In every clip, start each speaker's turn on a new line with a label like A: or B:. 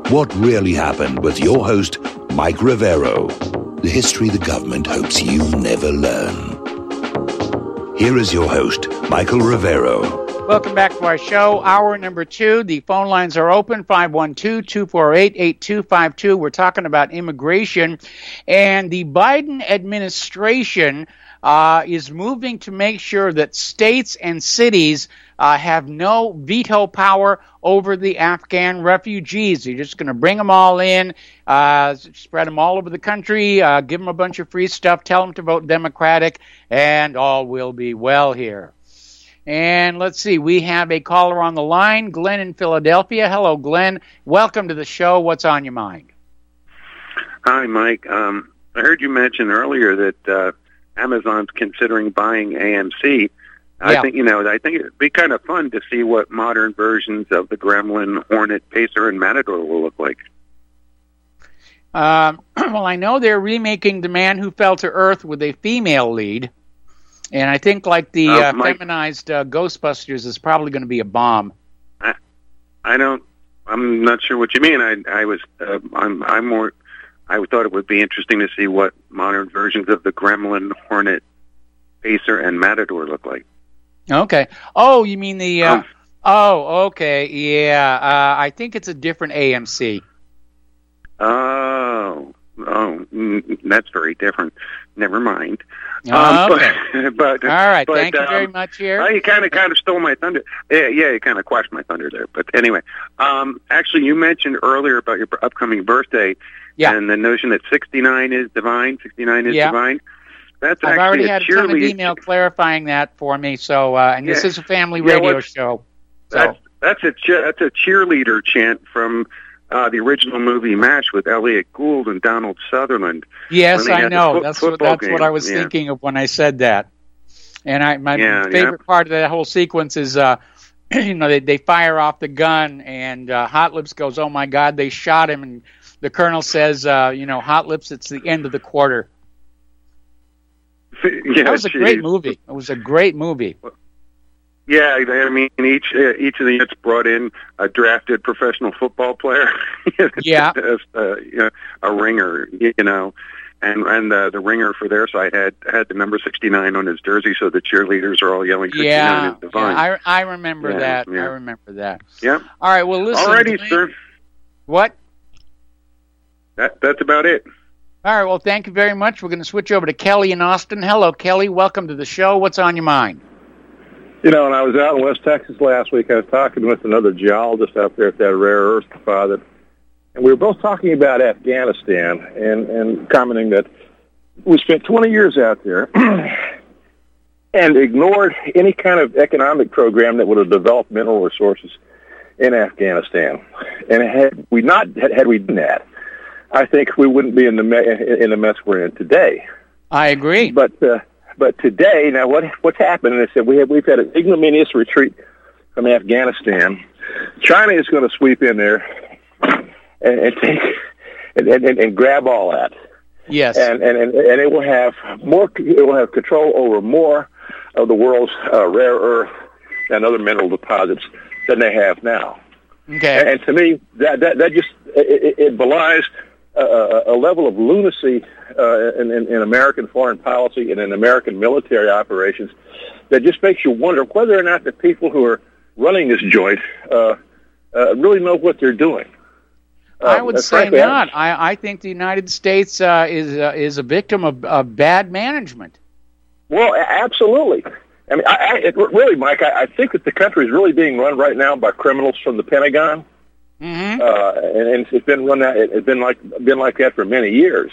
A: What Really Happened with your host, Mike Rivero. The history the government hopes you never learn. Here is your host, Michael Rivero.
B: Welcome back to our show, hour number 2. The phone lines are open, 512-248-8252. We're talking about immigration, and the Biden administration is moving to make sure that states and cities have no veto power over the Afghan refugees. You're just going to bring them all in, spread them all over the country, give them a bunch of free stuff, tell them to vote Democratic, and all will be well here. And let's see, we have a caller on the line, Glenn in Philadelphia. Hello, Glenn. Welcome to the show. What's on your mind?
C: Hi, Mike. I heard you mention earlier that Amazon's considering buying AMC.
B: Yeah.
C: I think it'd be kind of fun to see what modern versions of the Gremlin, Hornet, Pacer, and Matador will look like.
B: Well, I know they're remaking The Man Who Fell to Earth with a female lead. And I think like the feminized Ghostbusters is probably going to be a bomb.
C: I'm not sure what you mean. I thought it would be interesting to see what modern versions of the Gremlin, Hornet, Pacer, and Matador look like.
B: Okay. Oh, you mean the... Oh, okay. Yeah. I think it's a different AMC.
C: Oh, that's very different. Never mind.
B: Okay.
C: But
B: all right. Thank you very much here.
C: You kind of stole my thunder. Yeah, you kind of quashed my thunder there. But anyway, actually, you mentioned earlier about your upcoming birthday, and the notion that 69 is divine. 69 is divine. That's
B: I've already had a ton of email clarifying that for me. So, and this is a family radio show. So
C: that's a cheerleader chant from the original movie MASH with Elliot Gould and Donald Sutherland.
B: Yes, I know. That's what I was thinking of when I said that. And my favorite part of that whole sequence is, they fire off the gun, and Hot Lips goes, "Oh my God, they shot him!" And the colonel says, "Hot Lips, it's the end of the quarter."
C: Yeah,
B: that was a great movie. It was a great movie.
C: Yeah, I mean, each of the units brought in a drafted professional football player. As, a ringer, and the ringer for their side had the number 69 on his jersey, so the cheerleaders are all yelling 69 is divine.
B: Yeah, I remember that. Yeah. I remember that.
C: Yeah.
B: All right, well, listen.
C: Alrighty, sir.
B: What?
C: That's about it.
B: All right, well, thank you very much. We're going to switch over to Kelly in Austin. Hello, Kelly. Welcome to the show. What's on your mind?
D: When I was out in West Texas last week, I was talking with another geologist out there at that rare earth deposit, and we were both talking about Afghanistan and commenting that we spent 20 years out there and ignored any kind of economic program that would have developed mineral resources in Afghanistan. And had we done that, I think we wouldn't be in the mess we're in today.
B: I agree.
D: But today, now what's happened? And I said we've had an ignominious retreat from Afghanistan. China is going to sweep in there and take and grab all that.
B: Yes.
D: And it will have more. It will have control over more of the world's rare earth and other mineral deposits than they have now.
B: Okay.
D: And to me, that just it belies a level of lunacy in American foreign policy and in American military operations that just makes you wonder whether or not the people who are running this joint really know what they're doing.
B: I would say not. I think the United States is a victim of bad management.
D: Well, absolutely. I mean, really, Mike, I think that the country is really being run right now by criminals from the Pentagon.
B: Mm-hmm.
D: And it's been run that it's been like that for many years.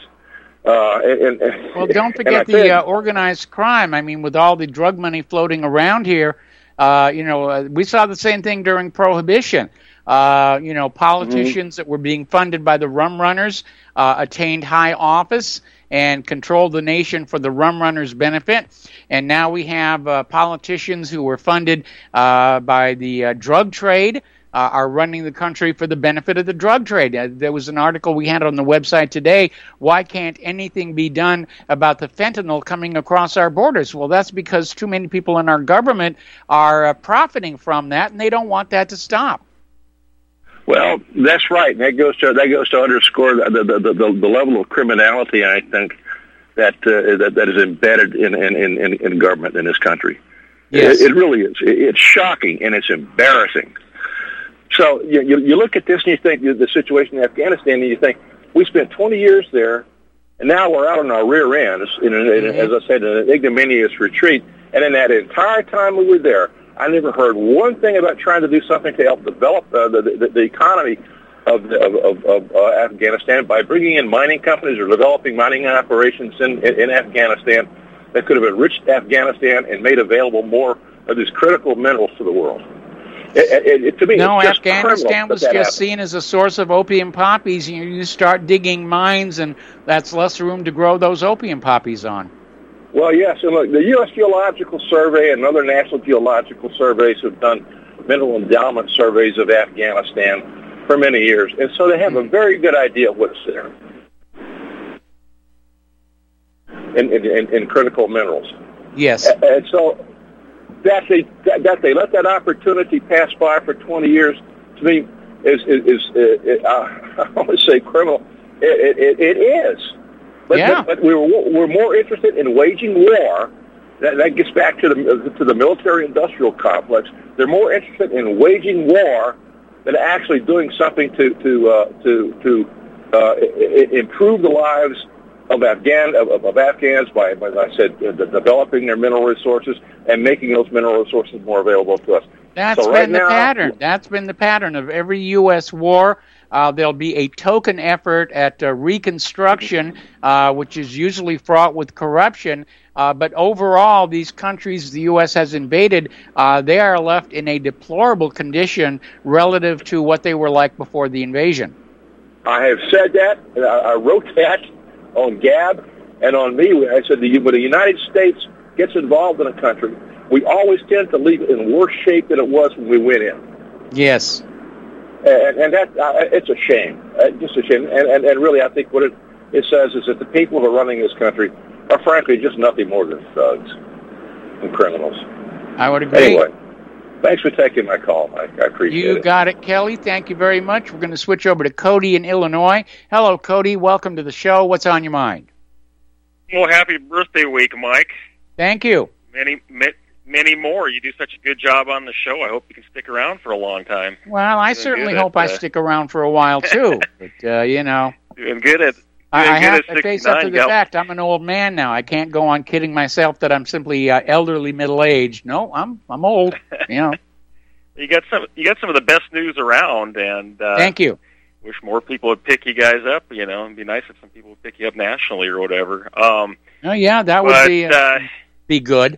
B: Well, don't forget the organized crime. I mean, with all the drug money floating around here, we saw the same thing during Prohibition. Politicians that were being funded by the rum runners attained high office and controlled the nation for the rum runners' benefit. And now we have politicians who were funded by the drug trade are running the country for the benefit of the drug trade. There was an article we had on the website today, why can't anything be done about the fentanyl coming across our borders? Well, that's because too many people in our government are profiting from that, and they don't want that to stop.
D: Well, that's right. And that goes to underscore the level of criminality, I think, that is embedded in government in this country.
B: Yes.
D: It really is. It's shocking and it's embarrassing. So you look at this and you think the situation in Afghanistan, and you think we spent 20 years there, and now we're out on our rear ends as I said, in an ignominious retreat. And in that entire time we were there, I never heard one thing about trying to do something to help develop the economy of Afghanistan by bringing in mining companies or developing mining operations in Afghanistan that could have enriched Afghanistan and made available more of these critical minerals to the world. To me,
B: no, Afghanistan was just seen as a source of opium poppies. You start digging mines, and that's less room to grow those opium poppies on.
D: Well, yes, and look, the U.S. Geological Survey and other national geological surveys have done mineral endowment surveys of Afghanistan for many years, and so they have a very good idea of what's there in critical minerals.
B: Yes,
D: and so that they let that opportunity pass by for 20 years, to me, is I want to say criminal. It is. But we're more interested in waging war. That gets back to the military-industrial complex. They're more interested in waging war than actually doing something to improve the lives of Afghans by, as I said, developing their mineral resources and making those mineral resources more available to us.
B: That's been the pattern. That's been the pattern of every U.S. war. There'll be a token effort at reconstruction, which is usually fraught with corruption. But overall, these countries the U.S. has invaded, they are left in a deplorable condition relative to what they were like before the invasion.
D: I have said that. I wrote that on Gab and on me. I said when the United States gets involved in a country, we always tend to leave it in worse shape than it was when we went in.
B: Yes.
D: And that it's a shame, just a shame. And really, I think what it says is that the people who are running this country are frankly just nothing more than thugs and criminals.
B: I would agree.
D: Anyway, thanks for taking my call, Mike. I appreciate it.
B: You got it, Kelly. Thank you very much. We're going to switch over to Cody in Illinois. Hello, Cody. Welcome to the show. What's on your mind?
E: Well, happy birthday week, Mike.
B: Thank you.
E: Many more. You do such a good job on the show. I hope you can stick around for a long time.
B: Well, I certainly hope I stick around for a while, too. But, you know.
E: Doing good at
B: I have to face up to the fact I'm an old man now. I can't go on kidding myself that I'm simply elderly middle-aged. No, I'm old, you know.
E: You got some of the best news around, and
B: thank you.
E: Wish more people would pick you guys up, you know. It'd be nice if some people would pick you up nationally or whatever.
B: Oh, yeah, that would be good.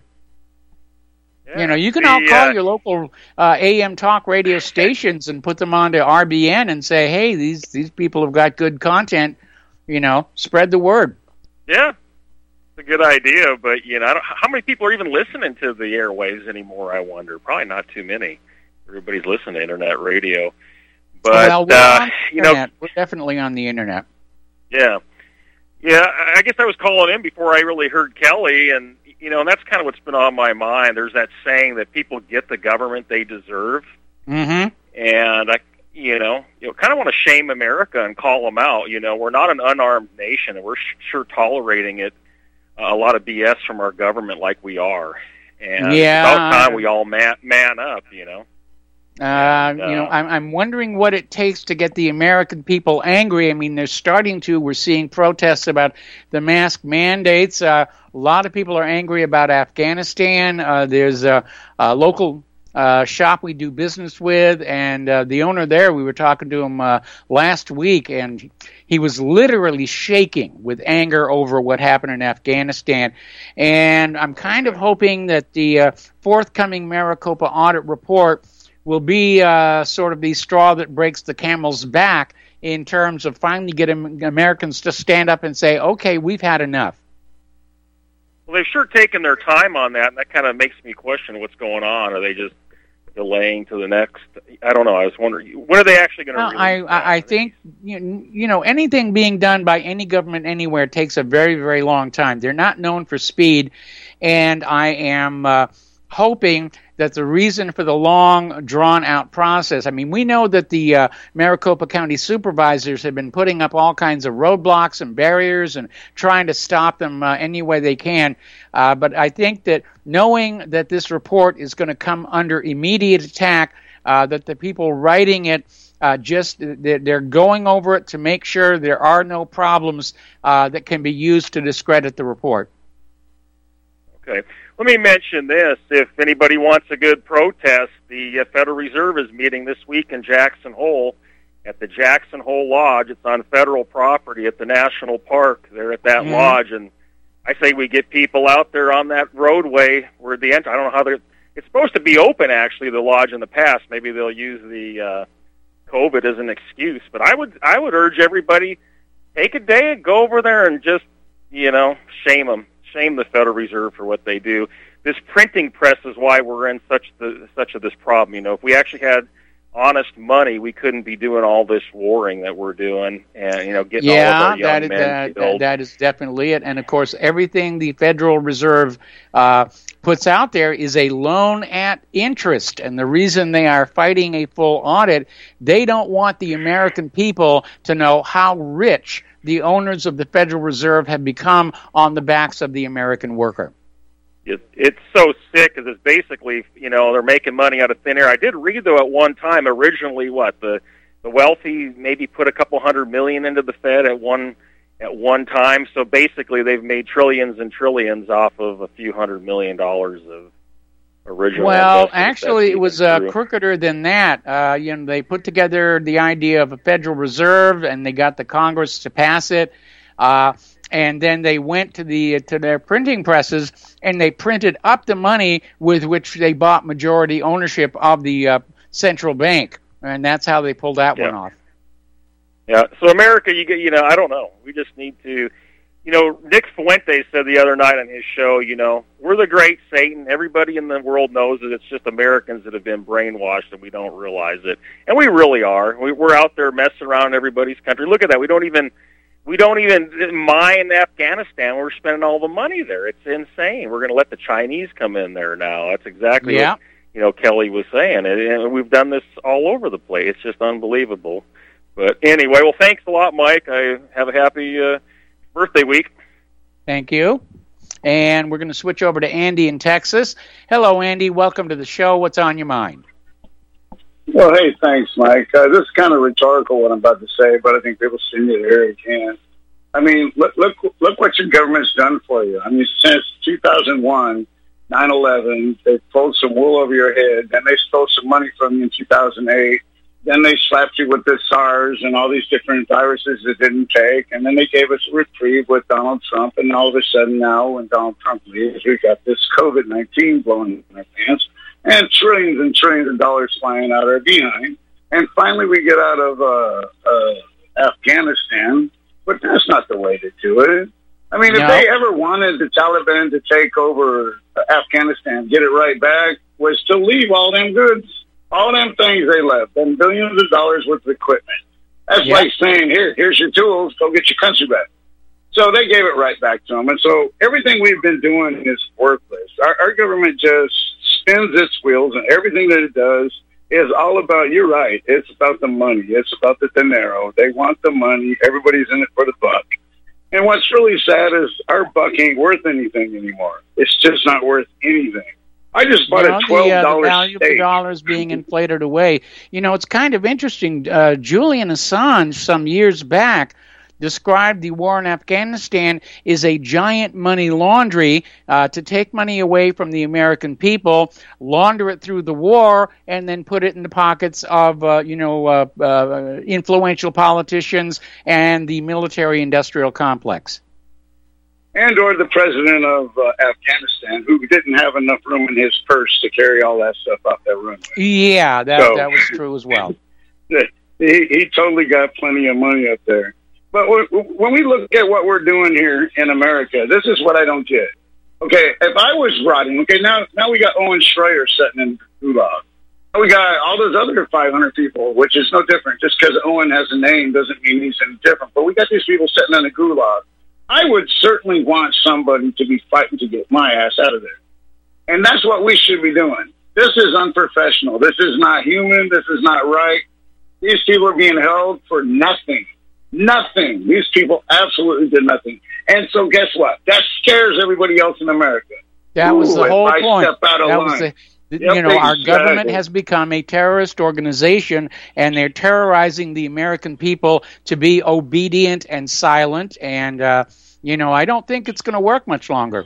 B: Yeah, you know, you can all call your local AM talk radio stations and put them onto RBN and say, hey, these people have got good content, you know, spread the word.
E: Yeah, it's a good idea, but, you know, how many people are even listening to the airwaves anymore, I wonder? Probably not too many. Everybody's listening to Internet radio. But,
B: well, we're on the internet. We're definitely on the Internet.
E: Yeah. Yeah, I guess I was calling in before I really heard Kelly, and, you know, and that's kind of what's been on my mind. There's that saying that people get the government they deserve.
B: Mm-hmm.
E: And I kind of want to shame America and call them out. You know, we're not an unarmed nation, and we're sure tolerating it, a lot of BS from our government like we are. And it's about time we all man up, you know.
B: You know, I'm wondering what it takes to get the American people angry. I mean, they're starting to. We're seeing protests about the mask mandates. A lot of people are angry about Afghanistan. There's a local shop we do business with, and the owner there, we were talking to him last week, and he was literally shaking with anger over what happened in Afghanistan. And I'm kind of hoping that the forthcoming Maricopa audit report will be sort of the straw that breaks the camel's back in terms of finally getting Americans to stand up and say, okay, we've had enough.
E: Well, they've sure taken their time on that, and that kind of makes me question what's going on. Are they just delaying to the next? I don't know. I was wondering, when are they actually going to release that?
B: I think, you know, anything being done by any government anywhere takes a very, very long time. They're not known for speed, and I am hoping that the reason for the long, drawn-out process, I mean, we know that the Maricopa County supervisors have been putting up all kinds of roadblocks and barriers and trying to stop them any way they can. But I think that knowing that this report is going to come under immediate attack, that the people writing it they're going over it to make sure there are no problems that can be used to discredit the report.
E: Okay. Let me mention this. If anybody wants a good protest, the Federal Reserve is meeting this week in Jackson Hole at the Jackson Hole Lodge. It's on federal property at the National Park. They're at that lodge, and I say we get people out there on that roadway where I don't know how it's supposed to be open, actually, the lodge in the past. Maybe they'll use the COVID as an excuse. But I would urge everybody, take a day and go over there and just, shame them. Shame the Federal Reserve for what they do. This printing press is why we're in such of this problem. If we actually had honest money, we couldn't be doing all this warring that we're doing, and getting all of our young men killed.
B: That is definitely it. And of course, everything the Federal Reserve puts out there is a loan at interest. And the reason they are fighting a full audit, they don't want the American people to know how rich the owners of the Federal Reserve have become on the backs of the American worker.
E: It's so sick because it's basically, they're making money out of thin air. I did read, though, at one time, originally, the wealthy maybe put a couple $100 million into the Fed at one time. So basically, they've made trillions and trillions off of a few $100 million of original.
B: Well, actually, it was crookeder than that. They put together the idea of a Federal Reserve, and they got the Congress to pass it. And then they went to their printing presses, and they printed up the money with which they bought majority ownership of the central bank, and that's how they pulled that one off.
E: Yeah. So America, I don't know. We just need to. Nick Fuentes said the other night on his show, we're the great Satan. Everybody in the world knows that it's just Americans that have been brainwashed and we don't realize it. And we really are. We're out there messing around in everybody's country. Look at that. We don't even mine Afghanistan. We're spending all the money there. It's insane. We're going to let the Chinese come in there now. That's exactly what, Kelly was saying. And we've done this all over the place. It's just unbelievable. But anyway, well, thanks a lot, Mike. I have a happy birthday week.
B: Thank you. And we're going to switch over to Andy in Texas. Hello, Andy. Welcome to the show. What's on your mind?
F: Well, hey, thanks, Mike. This is kind of rhetorical what I'm about to say, but I think people still need to hear it again. I mean, look what your government's done for you. I mean, since 2001, 9/11, they pulled some wool over your head, then they stole some money from you in 2008. Then they slapped you with the SARS and all these different viruses that didn't take. And then they gave us a reprieve with Donald Trump. And all of a sudden now, when Donald Trump leaves, we've got this COVID-19 blowing in our pants and trillions of dollars flying out our behind. And finally we get out of Afghanistan. But that's not the way to do it. I mean, if they ever wanted the Taliban to take over Afghanistan, get it right back, was to leave all them goods. All them things they left, and billions of dollars worth of equipment. That's like saying, here's your tools, go get your country back. So they gave it right back to them. And so everything we've been doing is worthless. Our government just spins its wheels, and everything that it does is all about, you're right, it's about the money. It's about the dinero. They want the money. Everybody's in it for the buck. And what's really sad is our buck ain't worth anything anymore. It's just not worth anything. I just bought a $12
B: the value
F: steak.
B: of dollars being inflated away. It's kind of interesting. Julian Assange, some years back, described the war in Afghanistan as a giant money laundry to take money away from the American people, launder it through the war, and then put it in the pockets of, influential politicians and the military-industrial complex.
F: And or the president of Afghanistan, who didn't have enough room in his purse to carry all that stuff off that runway.
B: Yeah, that was true as well.
F: He totally got plenty of money up there. But when we look at what we're doing here in America, this is what I don't get. Okay, if I was rotting, now we got Owen Schroyer sitting in Gulag. We got all those other 500 people, which is no different. Just because Owen has a name doesn't mean he's any different. But we got these people sitting in a Gulag. I would certainly want somebody to be fighting to get my ass out of there. And that's what we should be doing. This is unprofessional. This is not human. This is not right. These people are being held for nothing. Nothing. These people absolutely did nothing. And so guess what? That scares everybody else in America.
B: That was the whole point.
F: Step out of line.
B: Our government has become a terrorist organization, and they're terrorizing the American people to be obedient and silent. And, I don't think it's going to work much longer.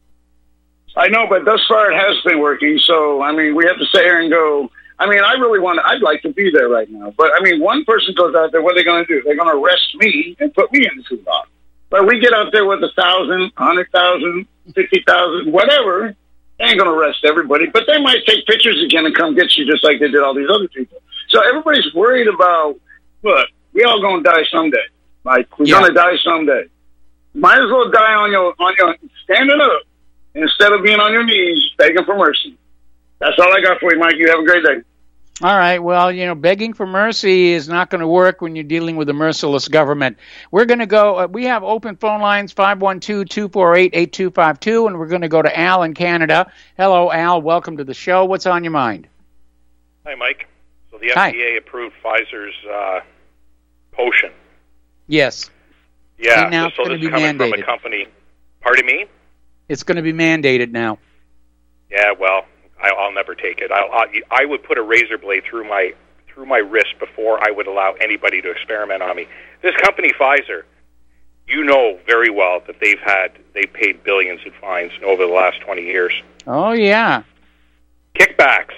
F: I know, but thus far it has been working. So, we have to sit here and go, I'd like to be there right now. But, one person goes out there, what are they going to do? They're going to arrest me and put me in the suit box. But we get out there with 1,000, 100,000, 50,000, whatever. They ain't going to arrest everybody. But they might take pictures again and come get you just like they did all these other people. So everybody's worried about, look, we all going to die someday. Like, we're going to die someday. Might as well die on your standing up instead of being on your knees begging for mercy. That's all I got for you, Mike. You have a great day.
B: All right. Well, begging for mercy is not going to work when you're dealing with a merciless government. We're going to go, we have open phone lines, 512-248-8252, and we're going to go to Al in Canada. Hello, Al. Welcome to the show. What's on your mind?
G: Hi, Mike. So the FDA approved Pfizer's potion.
B: Yes.
G: Yeah.
B: And now
G: so this is coming from a company. Pardon me?
B: It's going to be mandated now.
G: Yeah, well, I'll never take it. I would put a razor blade through my wrist before I would allow anybody to experiment on me. This company, Pfizer, you know very well that they've paid billions in fines over the last 20 years.
B: Oh, yeah.
G: Kickbacks.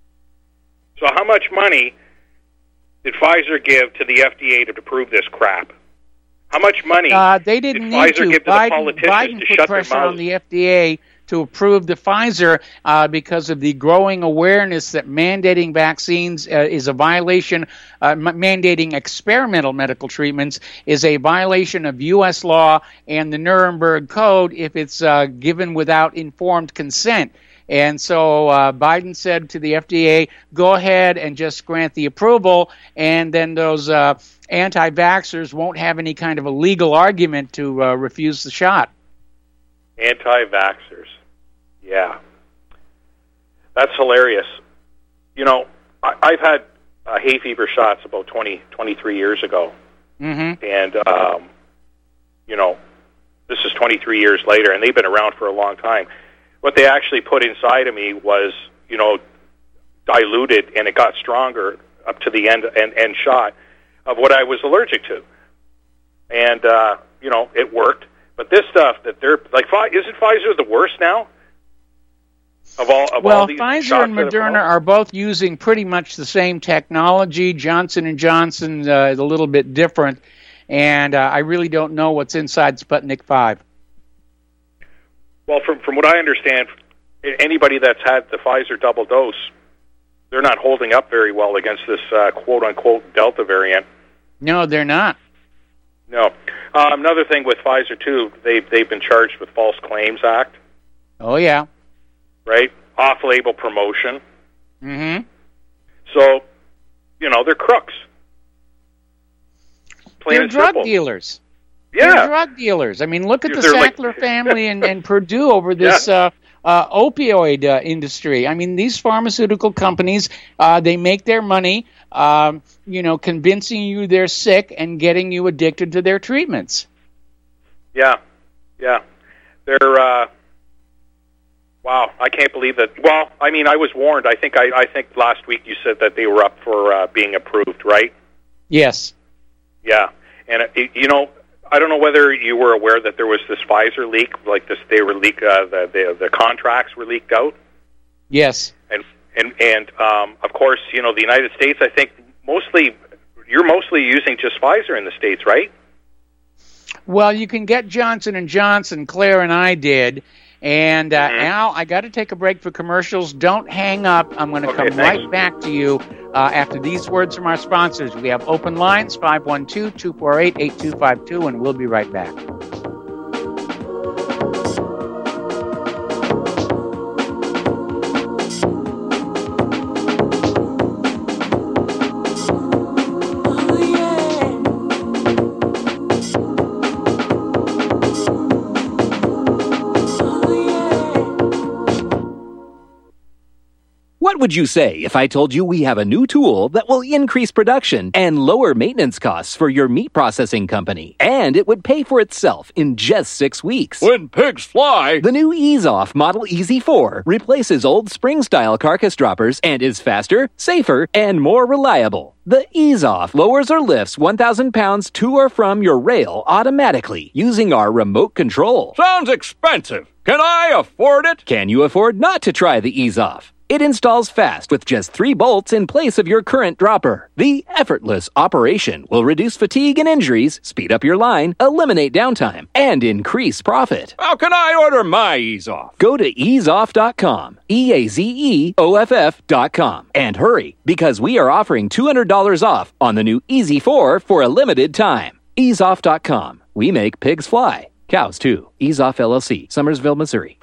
G: So how much money did Pfizer give to the FDA to approve this crap? How much money
B: they didn't
G: did Pfizer
B: need to.
G: give to the politicians
B: Biden
G: to
B: put
G: shut
B: pressure
G: their mouths?
B: on the FDA to approve the Pfizer because of the growing awareness that mandating vaccines is a violation, mandating experimental medical treatments is a violation of U.S. law and the Nuremberg Code if it's given without informed consent. And so Biden said to the FDA, go ahead and just grant the approval, and then those anti-vaxxers won't have any kind of a legal argument to refuse the shot.
G: Anti-vaxxers. Yeah. That's hilarious. I've had hay fever shots about 23 years ago.
B: Mm-hmm.
G: And, this is 23 years later, and they've been around for a long time. What they actually put inside of me was, diluted, and it got stronger up to the end shot of what I was allergic to. And, it worked. But this stuff that they're, like, isn't Pfizer the worst now?
B: Well, Pfizer and Moderna are both using pretty much the same technology. Johnson & Johnson is a little bit different. And I really don't know what's inside Sputnik 5.
G: Well, from what I understand, anybody that's had the Pfizer double dose, they're not holding up very well against this quote-unquote Delta variant.
B: No, they're not.
G: No. Another thing with Pfizer, too, they've been charged with False Claims Act.
B: Oh, yeah.
G: Right? Off-label promotion.
B: Mm-hmm.
G: So, they're crooks.
B: They're drug dealers.
G: Yeah.
B: They're drug dealers. I mean, look at the Sackler family and Purdue over this opioid industry. I mean, these pharmaceutical companies, they make their money, convincing you they're sick and getting you addicted to their treatments.
G: Yeah. They're, wow, I can't believe that. Well, I mean, I was warned. I think last week you said that they were up for being approved, right?
B: Yes.
G: Yeah. And, I don't know whether you were aware that there was this Pfizer leak, like this. They were the contracts were leaked out.
B: Yes,
G: and of course, the United States. I think you're mostly using just Pfizer in the States, right?
B: Well, you can get Johnson & Johnson. Claire and I did. And Al, I got to take a break for commercials. Don't hang up. I'm going to come right back to you after these words from our sponsors. We have open lines, 512-248-8252, and we'll be right back.
H: What would you say if I told you we have a new tool that will increase production and lower maintenance costs for your meat processing company? And it would pay for itself in just 6 weeks.
I: When pigs fly!
H: The new Ease Off Model EZ4 replaces old spring-style carcass droppers and is faster, safer, and more reliable. The Ease Off lowers or lifts 1,000 pounds to or from your rail automatically using our remote control.
I: Sounds expensive. Can I afford it?
H: Can you afford not to try the Ease Off? It installs fast with just 3 bolts in place of your current dropper. The effortless operation will reduce fatigue and injuries, speed up your line, eliminate downtime, and increase profit.
I: How can I order my Ease Off?
H: Go to easeoff.com, EAZEOFF.com, and hurry, because we are offering $200 off on the new EZ4 for a limited time. Easeoff.com. We make pigs fly. Cows, too. Ease Off LLC, Summersville, Missouri,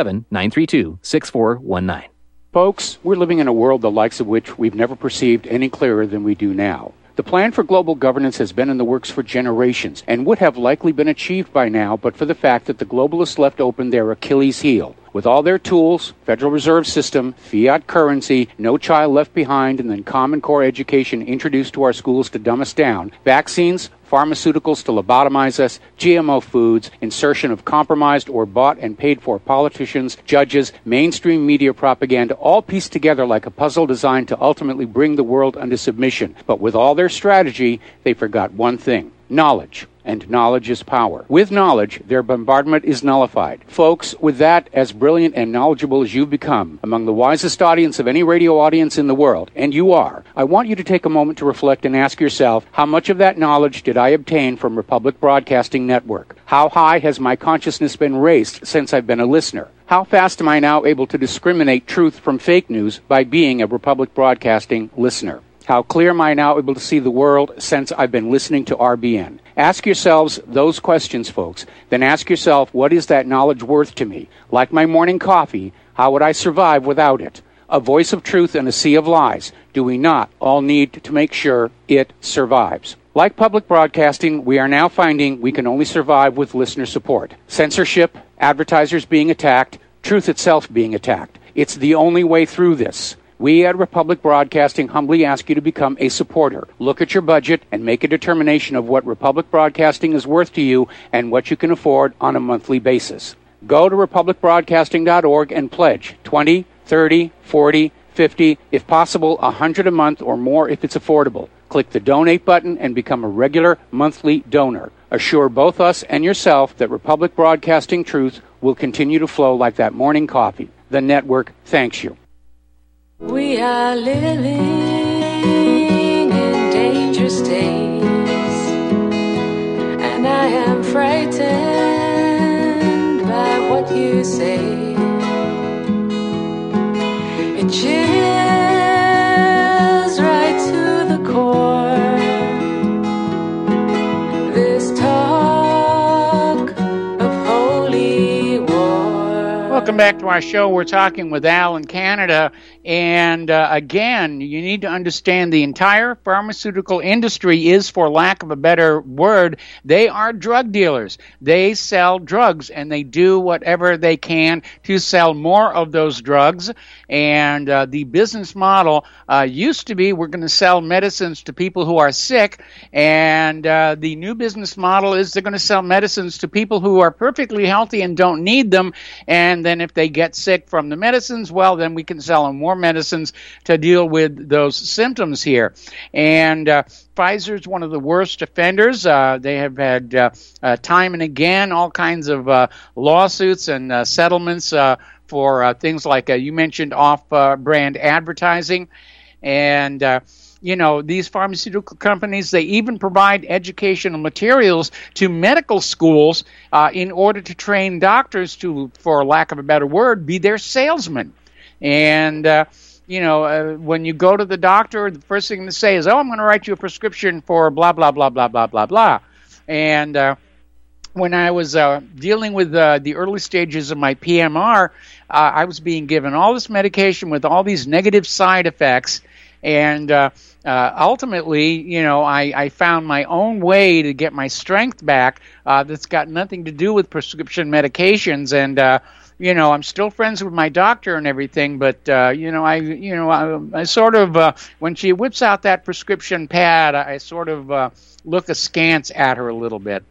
H: 417-932-6419.
B: Folks, we're living in a world the likes of which we've never perceived any clearer than we do now. The plan for global governance has been in the works for generations and would have likely been achieved by now but for the fact that the globalists left open their Achilles heel. With all their tools, Federal Reserve System, fiat currency, no child left behind, and then Common Core education introduced to our schools to dumb us down, vaccines, pharmaceuticals to lobotomize us, GMO foods, insertion of compromised or bought and paid for politicians, judges, mainstream media propaganda, all pieced together like a puzzle designed to ultimately bring the world under submission. But with all their strategy, they forgot one thing: knowledge. And knowledge is power. With knowledge, their bombardment is nullified. Folks, with that, as brilliant and knowledgeable as you've become, among the wisest audience of any radio audience in the world, and you are, I want you to take a moment to reflect and ask yourself, how much of that knowledge did I obtain from Republic Broadcasting Network? How high has my consciousness been raised since I've been a listener? How fast am I now able to discriminate truth from fake news by being a Republic Broadcasting listener? How clear am I now able to see the world since I've been listening to RBN? Ask yourselves those questions, folks. Then ask yourself, what is that knowledge worth to me? Like my morning coffee, how would I survive without it? A voice of truth in a sea of lies. Do we not all need to make sure it survives? Like public broadcasting, we are now finding we can only survive with listener support. Censorship, advertisers being attacked, truth itself being attacked. It's the only way through this. We at Republic Broadcasting humbly ask you to become a supporter. Look at your budget and make a determination of what Republic Broadcasting is worth to you and what you can afford on a monthly basis. Go to republicbroadcasting.org and pledge $20, $30, $40, $50, if possible, $100 a month or more if it's affordable. Click the donate button and become a regular monthly donor. Assure both us and yourself that Republic Broadcasting truth will continue to flow like that morning coffee. The network thanks you.
J: We are living in dangerous days, and I am frightened by what you say. It chills right to the core, this talk of holy war.
B: Welcome back to our show. We're talking with Al in Canada. And again, you need to understand the entire pharmaceutical industry is, for lack of a better word, they are drug dealers. They sell drugs, and they do whatever they can to sell more of those drugs. And the business model used to be, we're going to sell medicines to people who are sick. And the new business model is they're going to sell medicines to people who are perfectly healthy and don't need them. And then if they get sick from the medicines, well, then we can sell them more medicines to deal with those symptoms here. And Pfizer is one of the worst offenders. They have had time and again all kinds of lawsuits and settlements for things like you mentioned off-brand advertising. And you know, these pharmaceutical companies, they even provide educational materials to medical schools in order to train doctors to, for lack of a better word, be their salesmen. And, you know, when you go to the doctor, the first thing to say is, oh, I'm going to write you a prescription for blah, blah, blah, blah, blah, blah, blah. And when I was dealing with the early stages of my PMR, I was being given all this medication with all these negative side effects. And ultimately, you know, I found my own way to get my strength back that's got nothing to do with prescription medications. And I'm still friends with my doctor and everything, but I sort of when she whips out that prescription pad, I sort of look askance at her a little bit.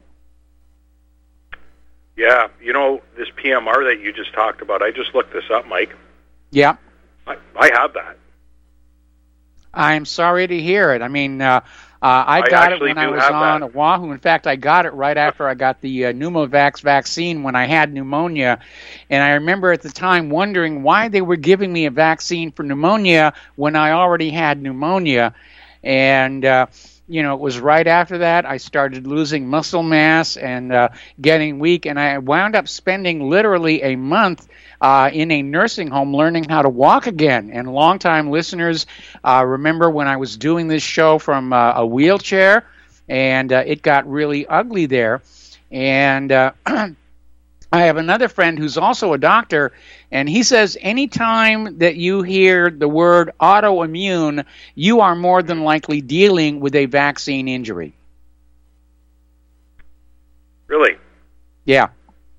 G: Yeah, this PMR that you just talked about, I just looked this up, Mike.
B: Yeah.
G: I have that.
B: I'm sorry to hear it. I mean, I got it when I was on Oahu. In fact, I got it right after I got the Pneumovax vaccine when I had pneumonia. And I remember at the time wondering why they were giving me a vaccine for pneumonia when I already had pneumonia. And it was right after that I started losing muscle mass and getting weak, and I wound up spending literally a month in a nursing home learning how to walk again. And longtime listeners remember when I was doing this show from a wheelchair, and it got really ugly there. And I have another friend who's also a doctor, and he says anytime that you hear the word autoimmune, you are more than likely dealing with a vaccine injury.
G: Really?
B: Yeah.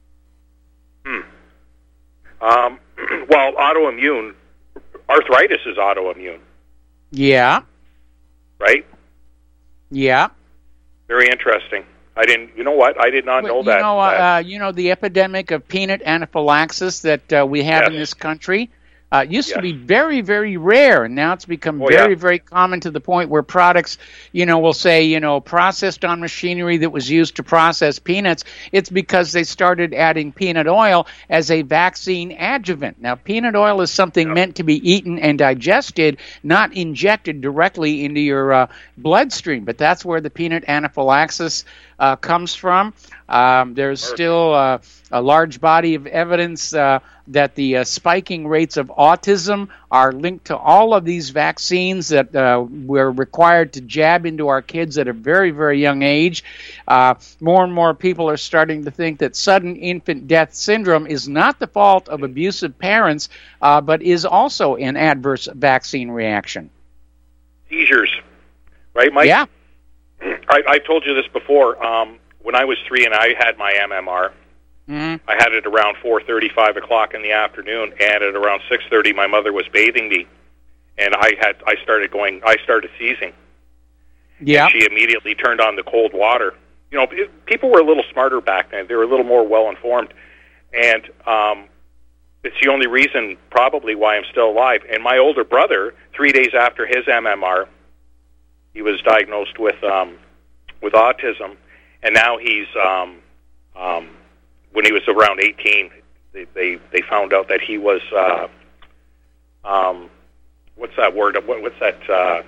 G: Well, autoimmune, arthritis is autoimmune.
B: Yeah.
G: Right?
B: Yeah.
G: Very interesting. I didn't. You know what? I did not know that.
B: The epidemic of peanut anaphylaxis that we have in this country used to be very, very rare, and now it's become very, very common to the point where products, will say, processed on machinery that was used to process peanuts. It's because they started adding peanut oil as a vaccine adjuvant. Now, peanut oil is something meant to be eaten and digested, not injected directly into your bloodstream. But that's where the peanut anaphylaxis comes from. There's still a large body of evidence that the spiking rates of autism are linked to all of these vaccines that we're required to jab into our kids at a very, very young age. More and more people are starting to think that sudden infant death syndrome is not the fault of abusive parents, but is also an adverse vaccine reaction.
G: Seizures, right, Mike?
B: Yeah.
G: I told you this before. When I was 3 and I had my MMR, I had it around 4:30, 5 o'clock in the afternoon, and at around 6:30, my mother was bathing me, and I started seizing.
B: Yeah.
G: And she immediately turned on the cold water. People were a little smarter back then. They were a little more well-informed, and it's the only reason probably why I'm still alive. And my older brother, 3 days after his MMR, he was diagnosed with autism, and now he's when he was around 18, they found out that he was what's that word? What's that?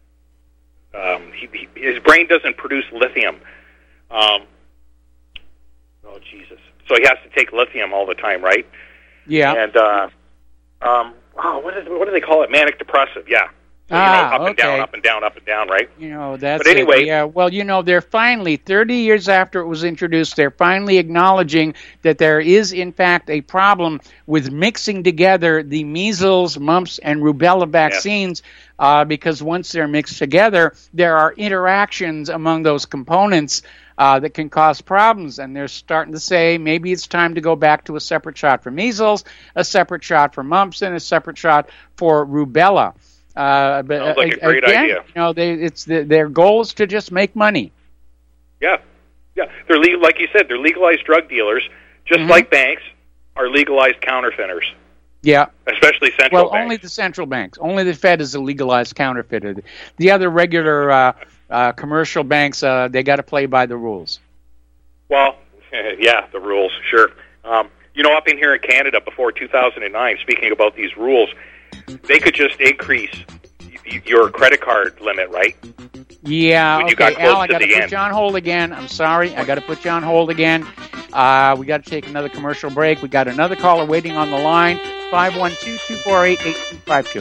G: His brain doesn't produce lithium. Oh Jesus! So he has to take lithium all the time, right?
B: Yeah.
G: And what do they call it? Manic depressive. Yeah. So, up and down, up and down, up and down, right?
B: That's
G: but anyway,
B: yeah. Well, they're finally, 30 years after it was introduced, they're finally acknowledging that there is, in fact, a problem with mixing together the measles, mumps, and rubella vaccines, because once they're mixed together, there are interactions among those components that can cause problems, and they're starting to say maybe it's time to go back to a separate shot for measles, a separate shot for mumps, and a separate shot for rubella. But
G: sounds like a great idea.
B: Their goal is to just make money.
G: Yeah. They're like you said, they're legalized drug dealers, just like banks are legalized counterfeiters.
B: Yeah,
G: especially central banks.
B: Well, only the central banks. Only the Fed is a legalized counterfeiter. The other regular commercial banks, they got to play by the rules.
G: Well, yeah, the rules, sure. Up in here in Canada before 2009, speaking about these rules, they could just increase your credit card limit, right?
B: Yeah,
G: when you got close
B: Al, I got to
G: put
B: you on hold again. I'm sorry. I got to put you on hold again. We got to take another commercial break. We got another caller waiting on the line, 512-248-8252.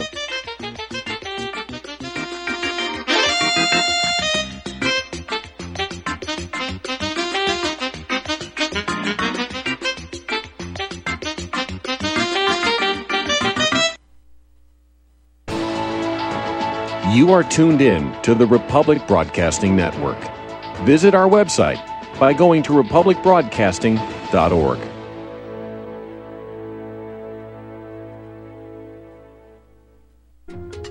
K: You are tuned in to the Republic Broadcasting Network. Visit our website by going to republicbroadcasting.org.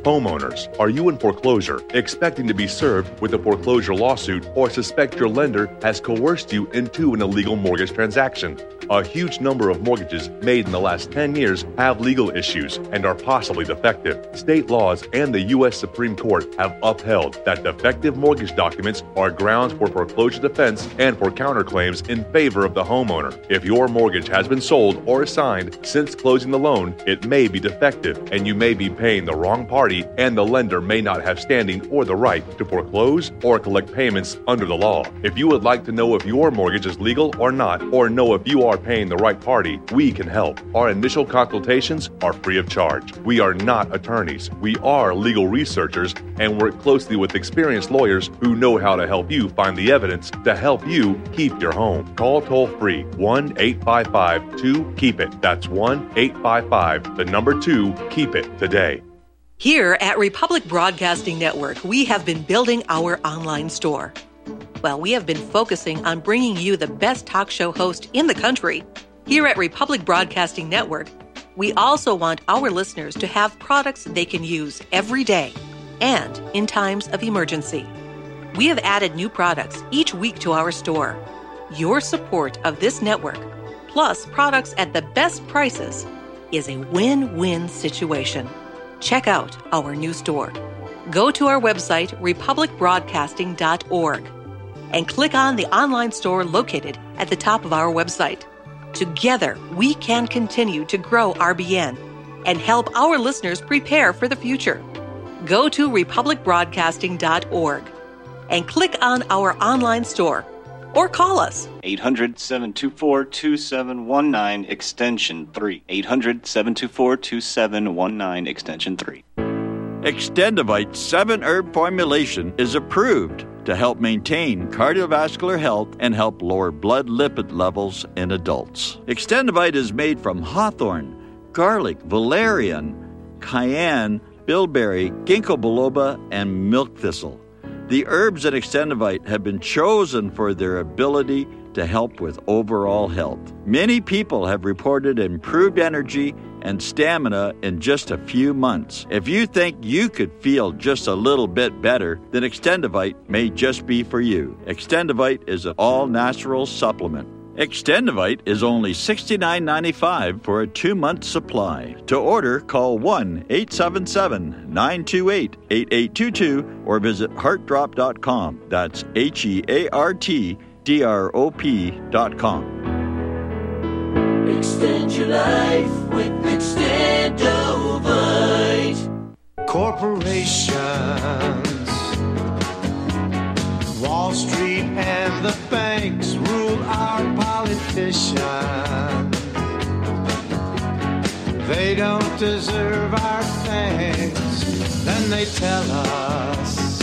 L: Homeowners, are you in foreclosure, expecting to be served with a foreclosure lawsuit, or suspect your lender has coerced you into an illegal mortgage transaction? A huge number of mortgages made in the last 10 years have legal issues and are possibly defective. State laws and the U.S. Supreme Court have upheld that defective mortgage documents are grounds for foreclosure defense and for counterclaims in favor of the homeowner. If your mortgage has been sold or assigned since closing the loan, it may be defective and you may be paying the wrong party, and the lender may not have standing or the right to foreclose or collect payments under the law. If you would like to know if your mortgage is legal or not, or know if you are paying the right party, we can help. Our initial consultations are free of charge. We are not attorneys. We are legal researchers and work closely with experienced lawyers who know how to help you find the evidence to help you keep your home. Call toll-free 1-855-2-KEEP-IT. That's 1-855-2-KEEP-IT today.
M: Here at Republic Broadcasting Network, we have been building our online store. Well, we have been focusing on bringing you the best talk show host in the country. Here at Republic Broadcasting Network, we also want our listeners to have products they can use every day and in times of emergency. We have added new products each week to our store. Your support of this network, plus products at the best prices, is a win-win situation. Check out our new store. Go to our website, republicbroadcasting.org, and click on the online store located at the top of our website. Together, we can continue to grow RBN and help our listeners prepare for the future. Go to republicbroadcasting.org and click on our online store or call us.
N: 800-724-2719, extension 3. 800-724-2719, extension 3.
O: Extendivite 7-herb formulation is approved to help maintain cardiovascular health and help lower blood lipid levels in adults. Extendivite is made from hawthorn, garlic, valerian, cayenne, bilberry, ginkgo biloba, and milk thistle. The herbs in Extendivite have been chosen for their ability to help with overall health. Many people have reported improved energy and stamina in just a few months. If you think you could feel just a little bit better, then Extendivite may just be for you. Extendivite is an all-natural supplement. Extendivite is only $69.95 for a 2-month supply. To order, call 1-877-928-8822 or visit heartdrop.com. That's HEARTDROP.com.
P: Extend your life with Extendivite.
Q: Corporations, Wall Street and the banks rule our politicians. They don't deserve our thanks, then they tell us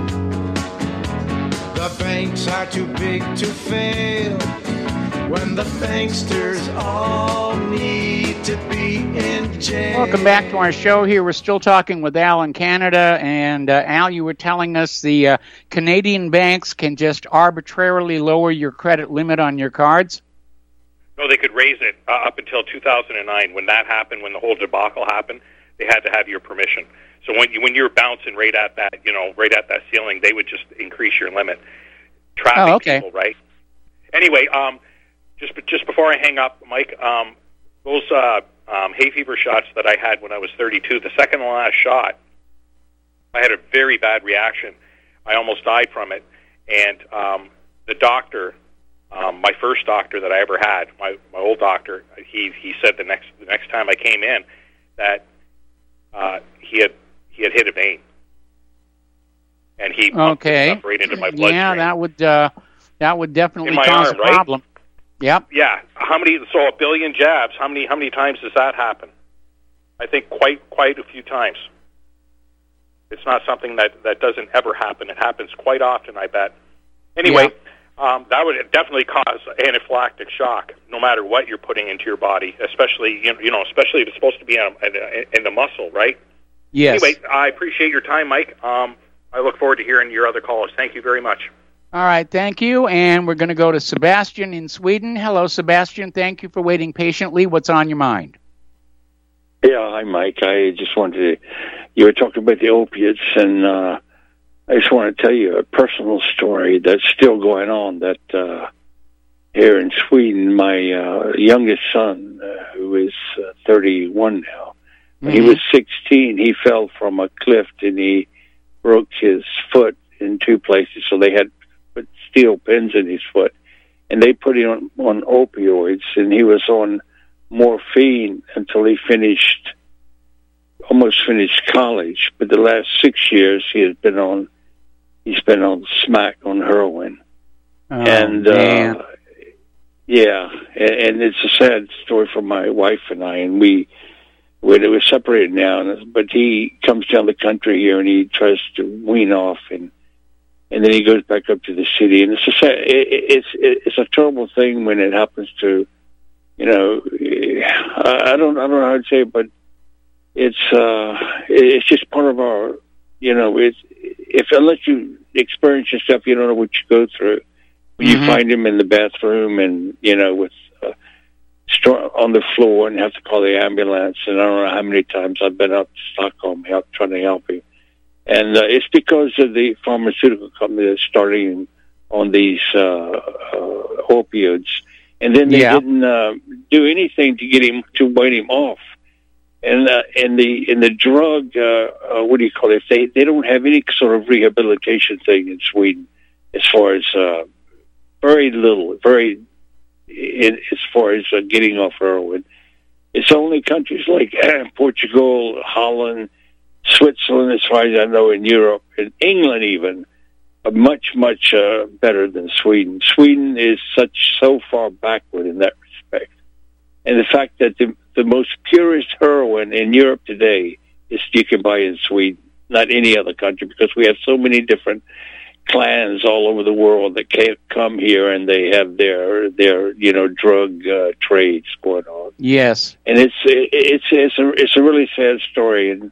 Q: the banks are too big to fail, when the banksters all need to be in jail.
B: Welcome back to our show here. We're still talking with Al in Canada. And Al, you were telling us the Canadian banks can just arbitrarily lower your credit limit on your cards?
G: No, they could raise it up until 2009. When that happened, when the whole debacle happened, they had to have your permission. So when you're bouncing right at that, right at that ceiling, they would just increase your limit. Trapping people, right? Anyway, just before I hang up, Mike, those hay fever shots that I had when I was 32, the second to last shot, I had a very bad reaction. I almost died from it. And the doctor, my first doctor that I ever had, my old doctor, he said the next time I came in that he had hit a vein, and he pumped stuff right into my bloodstream.
B: Yeah, that would definitely cause a problem. Right? Yep.
G: Yeah. So 1 billion jabs. How many times does that happen? I think quite a few times. It's not something that doesn't ever happen. It happens quite often, I bet. Anyway, that would definitely cause anaphylactic shock, no matter what you're putting into your body, especially especially if it's supposed to be in the muscle, right?
B: Yes.
G: Anyway, I appreciate your time, Mike. I look forward to hearing your other callers. Thank you very much.
B: All right, thank you. And we're going to go to Sebastian in Sweden. Hello, Sebastian. Thank you for waiting patiently. What's on your mind?
R: Yeah, hi, Mike. I just wanted to, you were talking about the opiates, and I just want to tell you a personal story that's still going on, that here in Sweden, my youngest son, who is 31 now, when he was 16, he fell from a cliff and he broke his foot in 2 places, so they had put steel pins in his foot, and they put him on opioids, and he was on morphine until he almost finished college. But the last 6 years he's been on smack on heroin. And yeah, and it's a sad story for my wife and I, and we're separated now, but he comes down the country here and he tries to wean off, and then he goes back up to the city, and it's a terrible thing when it happens to, you know, I don't know how to say it, but it's just part of our, you know, unless you experience your stuff, you don't know what you go through. When you find him in the bathroom and, you know, with on the floor and have to call the ambulance, and I don't know how many times I've been up to Stockholm trying to help him. And it's because of the pharmaceutical company that's starting on these opioids. And then they didn't do anything to get him, to wean him off. And the drug, what do you call it? They don't have any sort of rehabilitation thing in Sweden, as far as very little, as far as getting off heroin. It's only countries like Portugal, Holland, Switzerland, as far as I know, in Europe, and England even, are much, much better than Sweden. Sweden is so far backward in that respect. And the fact that the most purest heroin in Europe today is you can buy in Sweden, not any other country, because we have so many different clans all over the world that can't come here, and they have their you know, drug trades going on.
B: Yes,
R: and it's a really sad story, and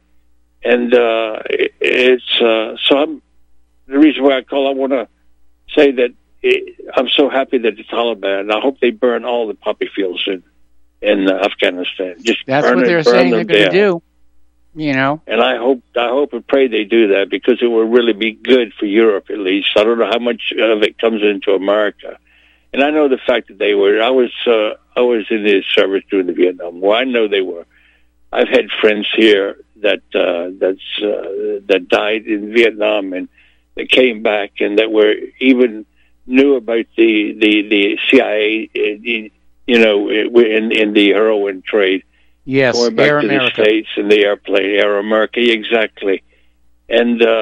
R: it's so the reason why I want to say that I'm so happy that the Taliban, I hope they burn all the poppy fields in Afghanistan.
B: That's what they're saying they're going to do. You know,
R: and I hope and pray they do that, because it will really be good for Europe, at least. I don't know how much of it comes into America, and I know the fact that they were. I was in the service during the Vietnam War. I know they were. I've had friends here that died in Vietnam and that came back, and that were even knew about the CIA, you know, in the heroin trade.
B: Yes,
R: going back
B: Air
R: to
B: America.
R: the States and the airplane, Air America, exactly. And you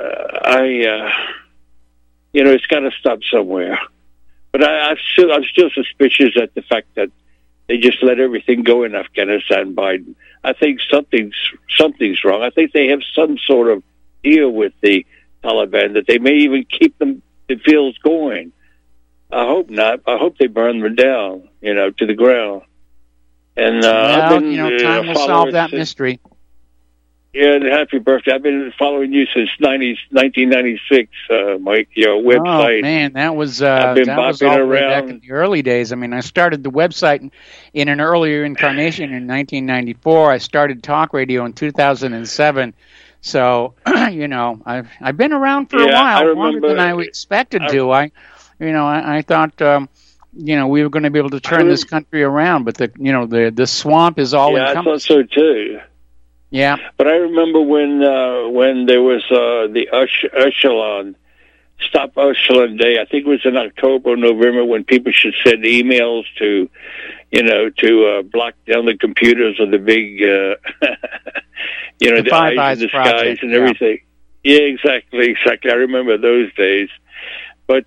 R: know, it's got to stop somewhere. But I'm still suspicious at the fact that they just let everything go in Afghanistan. Biden, I think something's wrong. I think they have some sort of deal with the Taliban that they may even keep the fields going. I hope not. I hope they burn them down, you know, to the ground. And
B: you know, time will solve that mystery.
R: Yeah, and happy birthday. I've been following you since 1996, Mike, your website.
B: Oh, man, that was
R: I've been
B: all the way
R: around.
B: back in the early days. I mean, I started the website in an earlier incarnation in 1994. I started talk radio in 2007. So, you know, I've been around for a while, longer than I expected to. I thought you know, we were going to be able to turn this country around, but the swamp is all encompassing.
R: I thought so too.
B: Yeah,
R: but I remember when there was the Echelon, Stop Echelon Day. I think it was in October or November, when people should send emails to, you know, to block down the computers of the big, you know, the eyes in the skies and everything. Yeah, exactly. I remember those days. But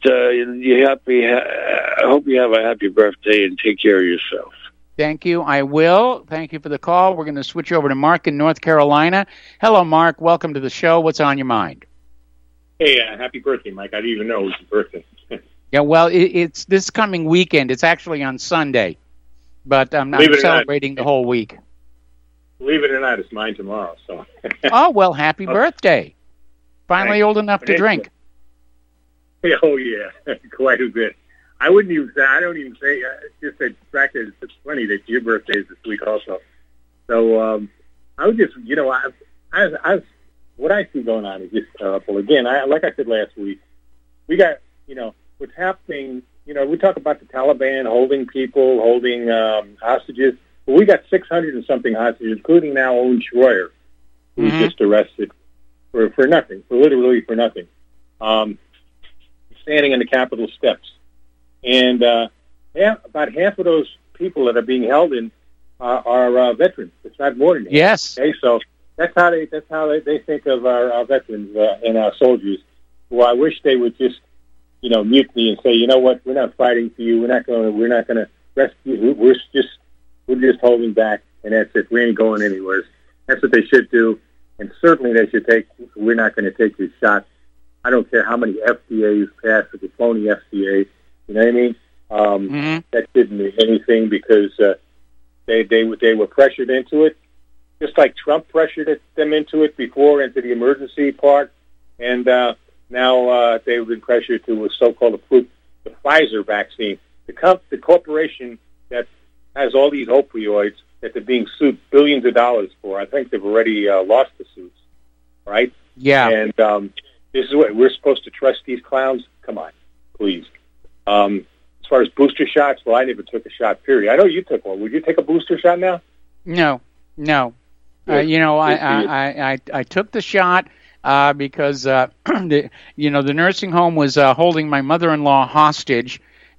R: I hope you have a happy birthday and take care of yourself.
B: Thank you. I will. Thank you for the call. We're going to switch over to Mark in North Carolina. Hello, Mark. Welcome to the show. What's on your mind?
S: Hey, happy birthday, Mike. I didn't even know it was your birthday.
B: Yeah, well, it's this coming weekend. It's actually on Sunday, but I'm celebrating the whole week.
S: Believe it or not, it's mine tomorrow. So.
B: Oh, well, happy birthday. Finally old enough to drink.
S: Oh, yeah, quite a bit. I don't even say, just the fact that it's funny that your birthday is this week also. So I was just, what I see going on is just terrible. Again, like I said last week, we got, what's happening. We talk about the Taliban holding people, holding hostages. But we got 600 and something hostages, including now Owen Schroyer, who was just arrested for nothing, literally for nothing, standing on the Capitol steps. And about half of those people that are being held in are veterans. It's not more than that.
B: Yes.
S: Okay, so that's how they think of our veterans and our soldiers. Who I wish they would just mutiny and say, you know what, we're not fighting for you. We're not going to rescue. We're just holding back, and that's it. We ain't going anywhere. That's what they should do, and certainly they should take. We're not going to take these shots. I don't care how many FDAs pass with the phony FDA. You know what I mean? That didn't mean anything because they were pressured into it, just like Trump pressured them into it before, into the emergency part, and now they've been pressured to a so-called approved the Pfizer vaccine. The corporation that has all these opioids that they're being sued billions of dollars for. I think they've already lost the suits, right?
B: Yeah.
S: And this is what we're supposed to trust these clowns? Come on, please. As far as booster shots, well, I never took a shot, period. I know you took one. Would you take a booster shot now?
B: No. I took the shot because the nursing home was holding my mother-in-law hostage.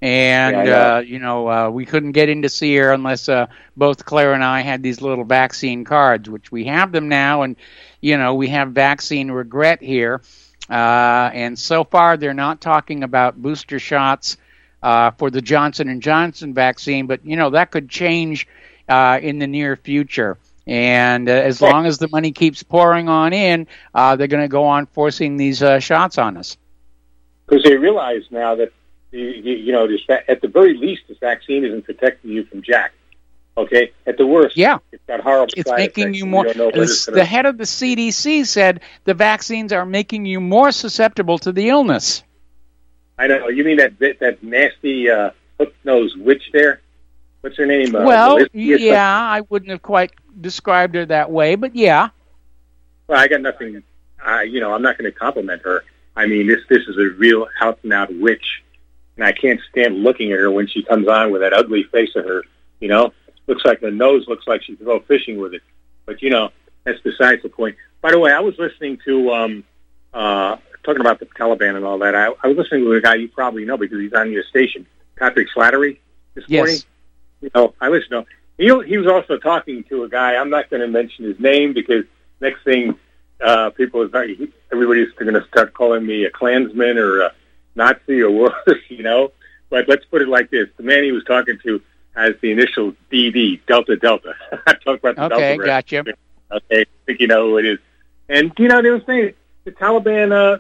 B: And, we couldn't get in to see her unless both Claire and I had these little vaccine cards, which we have them now. And, we have vaccine regret here. And so far, they're not talking about booster shots for the Johnson & Johnson vaccine. But, that could change in the near future. And as long as the money keeps pouring on in, they're going to go on forcing these shots on us.
S: Because they realize now that, at the very least, this vaccine isn't protecting you from Jack. Okay? At the worst, it's got horrible
B: it's
S: side
B: making
S: effects.
B: you more. The head of the CDC said the vaccines are making you more susceptible to the illness.
S: I know. You mean that nasty hook-nosed witch there? What's her name?
B: I wouldn't have quite described her that way, but yeah.
S: Well, I got nothing. I'm not going to compliment her. I mean, this is a real out-and-out witch. And I can't stand looking at her when she comes on with that ugly face of her, Looks like the nose looks like she could go fishing with it. But, that's besides the point. By the way, I was listening to, talking about the Taliban and all that, I was listening to a guy you probably know because he's on your station, Patrick Slattery, this morning. I listened to him. He was also talking to a guy, I'm not going to mention his name because next thing everybody's going to start calling me a Klansman or a Nazi or worse, But let's put it like this. The man he was talking to has the initial DD, Delta. I talked about the Delta.
B: Okay, gotcha.
S: Okay, I think you know who it is. And, they were saying the Taliban,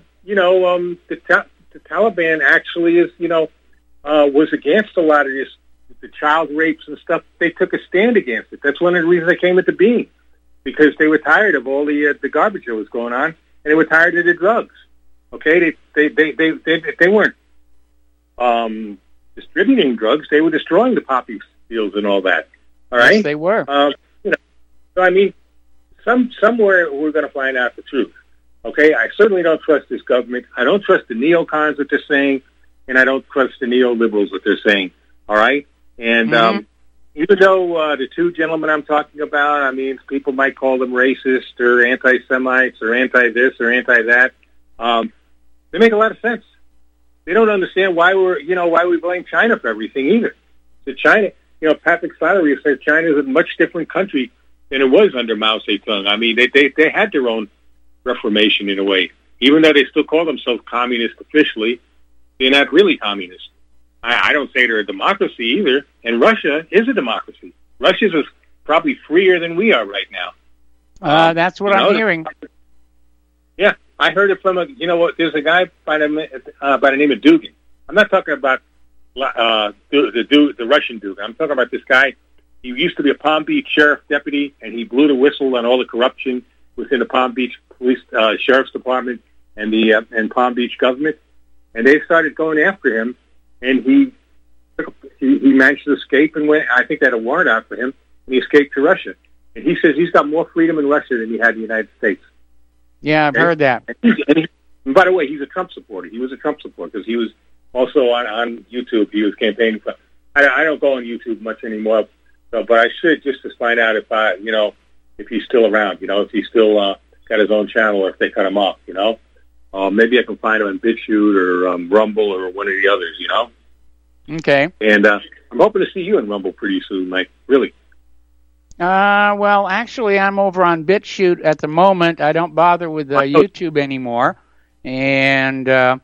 S: the Taliban actually is, was against a lot of this, the child rapes and stuff. They took a stand against it. That's one of the reasons they came into being, because they were tired of all the garbage that was going on, and they were tired of the drugs. Okay, they weren't distributing drugs; they were destroying the poppy fields and all that. All right,
B: yes, they were.
S: So I mean, somewhere we're going to find out the truth. Okay, I certainly don't trust this government. I don't trust the neocons what they're saying, and I don't trust the neoliberals what they're saying. All right, and even though the two gentlemen I'm talking about, I mean, people might call them racist or anti-Semites or anti-this or anti-that. They make a lot of sense. They don't understand why we blame China for everything either. So China, Patrick Slattery said China is a much different country than it was under Mao Zedong. I mean, they had their own reformation in a way. Even though they still call themselves communist officially, they're not really communist. I don't say they're a democracy either. And Russia is a democracy. Russia's probably freer than we are right now.
B: That's what I'm hearing.
S: Yeah, I heard it from there's a guy by the name of Dugin. I'm not talking about the Russian Dugin. I'm talking about this guy. He used to be a Palm Beach sheriff deputy, and he blew the whistle on all the corruption within the Palm Beach Police Sheriff's Department and Palm Beach government. And they started going after him, and he managed to escape and went. I think they had a warrant out for him, and he escaped to Russia. And he says he's got more freedom in Russia than he had in the United States.
B: Yeah, I've heard that.
S: And by the way, he's a Trump supporter. He was a Trump supporter because he was also on YouTube. He was campaigning for. I don't go on YouTube much anymore, but I should just to find out if he's still around. If he's still got his own channel or if they cut him off. Maybe I can find him on BitChute or Rumble or one of the others.
B: Okay.
S: And I'm hoping to see you in Rumble pretty soon, Mike. Really.
B: Well, actually, I'm over on BitChute at the moment. I don't bother with YouTube anymore, and I'm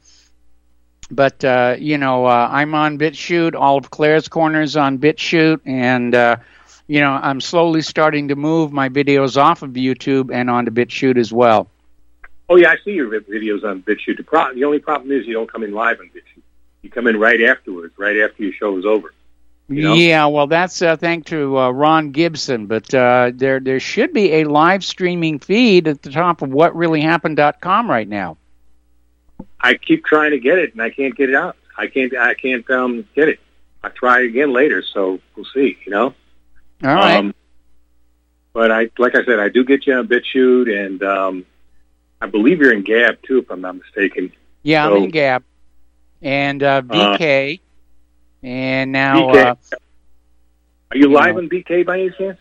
B: on BitChute. All of Claire's Corner's on BitChute, and I'm slowly starting to move my videos off of YouTube and onto BitChute as well.
S: Oh yeah, I see your videos on BitChute. The only problem is you don't come in live on BitChute. You come in right afterwards, right after your show is over.
B: Yeah, well, that's thanks to Ron Gibson, but there should be a live streaming feed at the top of whatreallyhappened.com right now.
S: I keep trying to get it, and I can't get it out. I can't get it. I'll try again later, so we'll see,
B: All right.
S: But like I said, I do get you on BitChute, and I believe you're in Gab, too, if I'm not mistaken.
B: Yeah, I'm in Gab. And BK. And now,
S: BK. Are you live on BK by any chance?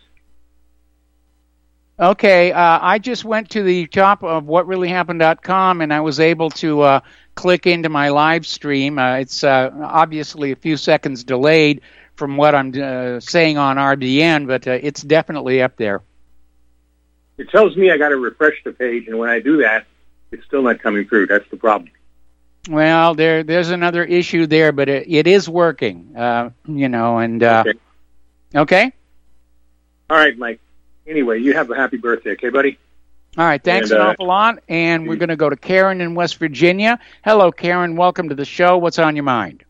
B: Okay, I just went to the top of whatreallyhappened.com, and I was able to click into my live stream. It's obviously a few seconds delayed from what I'm saying on RBN, but it's definitely up there.
S: It tells me I got to refresh the page, and when I do that, it's still not coming through. That's the problem.
B: Well, there's another issue there, but it is working, and... Okay?
S: All right, Mike. Anyway, you have a happy birthday, okay, buddy?
B: All right, thanks an awful lot, and we're going to go to Karen in West Virginia. Hello, Karen. Welcome to the show. What's on your mind?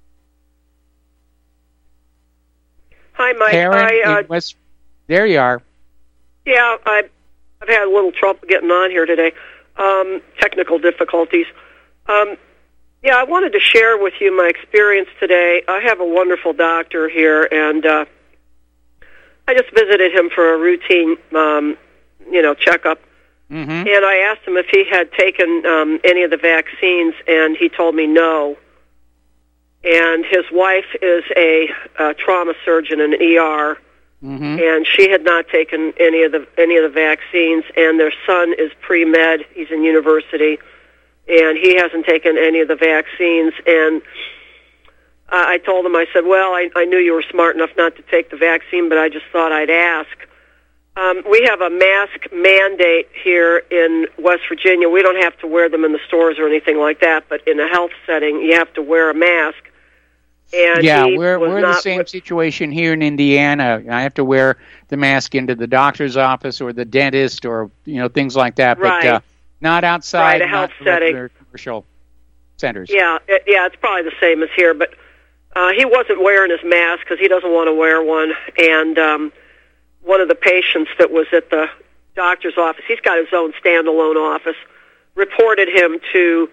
T: Hi, Mike.
B: Karen, there you are.
T: Yeah, I've had a little trouble getting on here today. Technical difficulties. I wanted to share with you my experience today. I have a wonderful doctor here, and I just visited him for a routine, checkup.
B: Mm-hmm.
T: And I asked him if he had taken any of the vaccines, and he told me no. And his wife is a trauma surgeon in an ER, and she had not taken any of the vaccines. And their son is pre-med; he's in university, and he hasn't taken any of the vaccines. And I told him, I said, well, I knew you were smart enough not to take the vaccine, but I just thought I'd ask. We have a mask mandate here in West Virginia. We don't have to wear them in the stores or anything like that, but in a health setting, you have to wear a mask. And
B: yeah, we're the same situation here in Indiana. I have to wear the mask into the doctor's office or the dentist or things like that, but not outside,
T: a health
B: not
T: setting,
B: commercial centers.
T: Yeah, it's probably the same as here, but he wasn't wearing his mask because he doesn't want to wear one. And one of the patients that was at the doctor's office, he's got his own standalone office, reported him to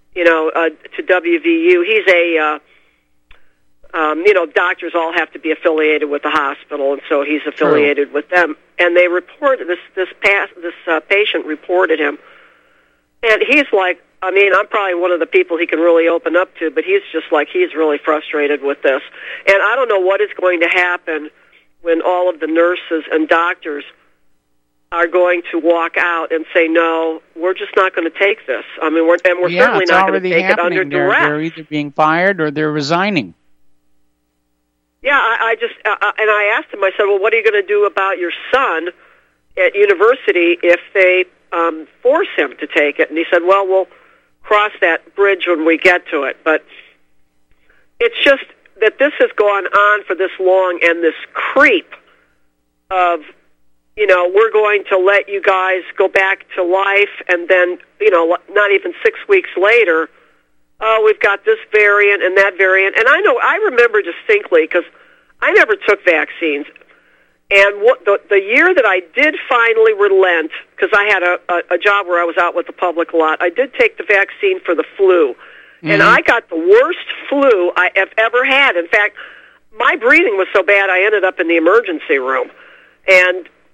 T: WVU. He's a doctors all have to be affiliated with the hospital, and so he's affiliated with them. And they reported this patient reported him, and he's like, I'm probably one of the people he can really open up to, but he's just like, he's really frustrated with this. And I don't know what is going to happen when all of the nurses and doctors are going to walk out and say, no, we're just not going to take this. We're certainly not going to take it under duress.
B: They're either being fired or they're resigning.
T: Yeah, and I asked him, I said, well, what are you going to do about your son at university if they force him to take it? And he said, well, we'll cross that bridge when we get to it. But it's just that this has gone on for this long, and this creep of, we're going to let you guys go back to life, and then, not even 6 weeks later, we've got this variant and that variant. And I remember distinctly, because I never took vaccines. And the year that I did finally relent, because I had a job where I was out with the public a lot, I did take the vaccine for the flu. And I got the worst flu I have ever had. In fact, my breathing was so bad I ended up in the emergency room. And